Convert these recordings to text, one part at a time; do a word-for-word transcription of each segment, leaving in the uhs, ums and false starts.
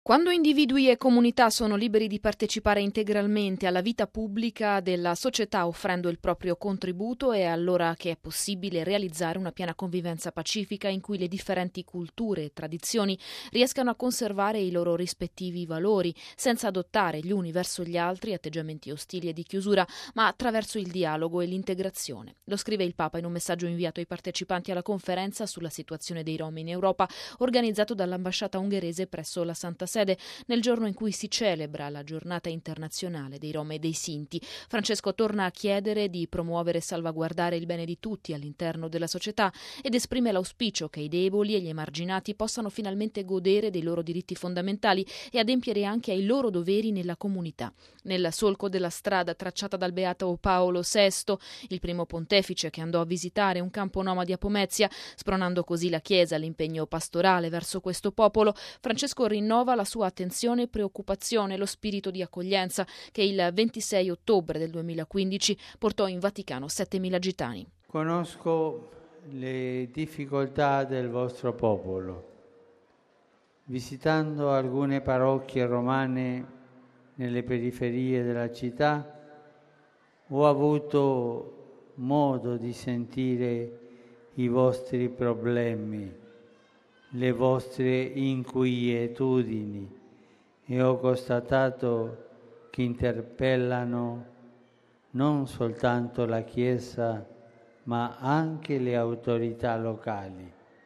Quando individui e comunità sono liberi di partecipare integralmente alla vita pubblica della società offrendo il proprio contributo, è allora che è possibile realizzare una piena convivenza pacifica in cui le differenti culture e tradizioni riescano a conservare i loro rispettivi valori, senza adottare gli uni verso gli altri atteggiamenti ostili e di chiusura, ma attraverso il dialogo e l'integrazione. Lo scrive il Papa in un messaggio inviato ai partecipanti alla conferenza sulla situazione dei Rom in Europa, organizzato dall'ambasciata ungherese presso la Santa Sede, nel giorno in cui si celebra la giornata internazionale dei Rom e dei Sinti. Francesco torna a chiedere di promuovere e salvaguardare il bene di tutti all'interno della società ed esprime l'auspicio che i deboli e gli emarginati possano finalmente godere dei loro diritti fondamentali e adempiere anche ai loro doveri nella comunità. Nel solco della strada tracciata dal beato Paolo sesto, il primo pontefice che andò a visitare un campo nomadi a Pomezia, spronando così la Chiesa all'impegno pastorale verso questo popolo, Francesco rinnova la sua attenzione e preoccupazione, lo spirito di accoglienza che il ventisei ottobre del duemilaquindici portò in Vaticano settemila gitani. Conosco le difficoltà del vostro popolo. Visitando alcune parrocchie romane nelle periferie della città, ho avuto modo di sentire i vostri problemi, le vostre inquietudini, e ho constatato che interpellano non soltanto la Chiesa, ma anche le autorità locali.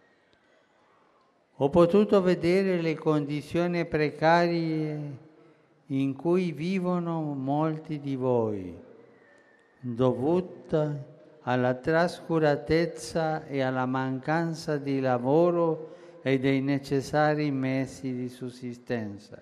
Ho potuto vedere le condizioni precarie in cui vivono molti di voi, dovuta alla trascuratezza e alla mancanza di lavoro e dei necessari mezzi di sussistenza.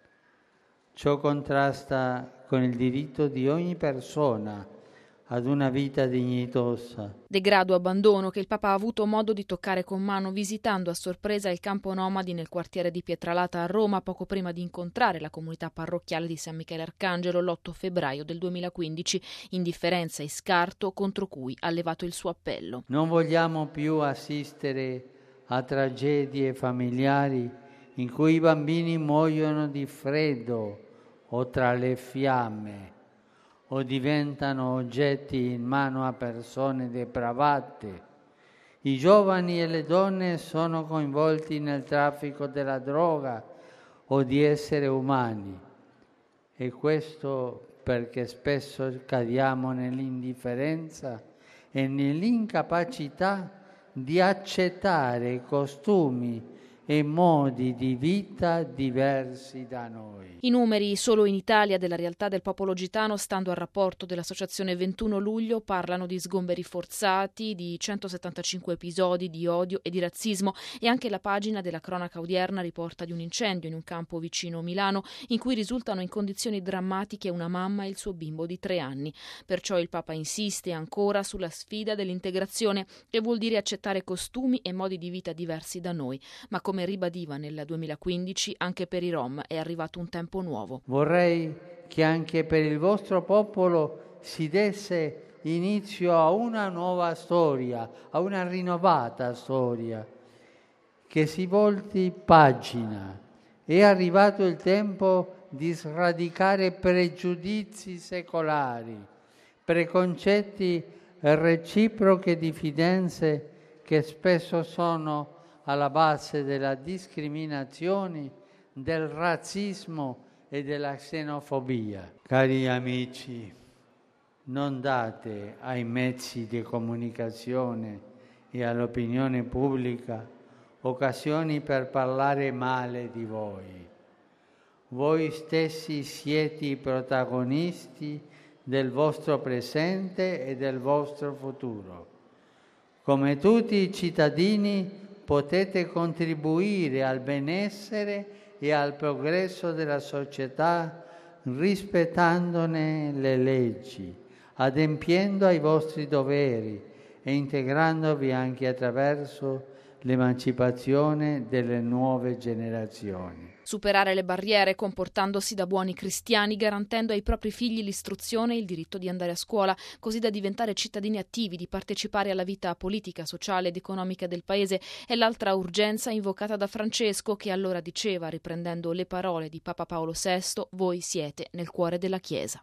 Ciò contrasta con il diritto di ogni persona ad una vita dignitosa. Degrado, abbandono che il Papa ha avuto modo di toccare con mano visitando a sorpresa il campo nomadi nel quartiere di Pietralata a Roma poco prima di incontrare la comunità parrocchiale di San Michele Arcangelo l'otto febbraio del duemilaquindici, indifferenza e scarto contro cui ha levato il suo appello. Non vogliamo più assistere a tragedie familiari in cui i bambini muoiono di freddo o tra le fiamme, o diventano oggetti in mano a persone depravate. I giovani e le donne sono coinvolti nel traffico della droga o di esseri umani, e questo perché spesso cadiamo nell'indifferenza e nell'incapacità di accettare costumi e modi di vita diversi da noi. I numeri solo in Italia della realtà del popolo gitano, stando al rapporto dell'associazione ventuno luglio, parlano di sgomberi forzati, di centosettantacinque episodi di odio e di razzismo, e anche la pagina della cronaca odierna riporta di un incendio in un campo vicino Milano in cui risultano in condizioni drammatiche una mamma e il suo bimbo di tre anni. Perciò il Papa insiste ancora sulla sfida dell'integrazione, che vuol dire accettare costumi e modi di vita diversi da noi, ma come Come ribadiva nel duemilaquindici, anche per i Rom è arrivato un tempo nuovo. Vorrei che anche per il vostro popolo si desse inizio a una nuova storia, a una rinnovata storia, che si volti pagina. È arrivato il tempo di sradicare pregiudizi secolari, preconcetti e reciproche diffidenze che spesso sono alla base della discriminazione, del razzismo e della xenofobia. Cari amici, non date ai mezzi di comunicazione e all'opinione pubblica occasioni per parlare male di voi. Voi stessi siete i protagonisti del vostro presente e del vostro futuro. Come tutti i cittadini, potete contribuire al benessere e al progresso della società rispettandone le leggi, adempiendo ai vostri doveri e integrandovi anche attraverso l'emancipazione delle nuove generazioni. superare le barriere comportandosi da buoni cristiani, garantendo ai propri figli l'istruzione e il diritto di andare a scuola, così da diventare cittadini attivi, di partecipare alla vita politica, sociale ed economica del paese, è l'altra urgenza invocata da Francesco, che allora diceva, riprendendo le parole di Papa Paolo sesto: voi siete nel cuore della Chiesa.